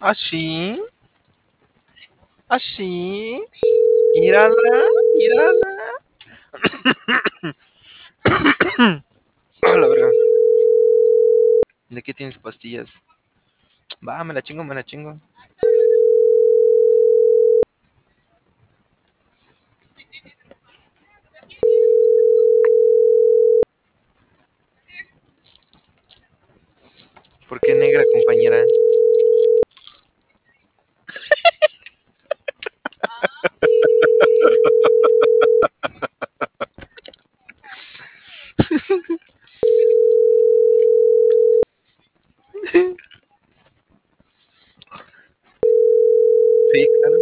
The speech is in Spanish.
Así, así. Mírala, mírala. A la verga. ¿De qué tienes pastillas? Va, me la chingo, me la chingo. ¿Por qué negra, compañera? Sí, claro.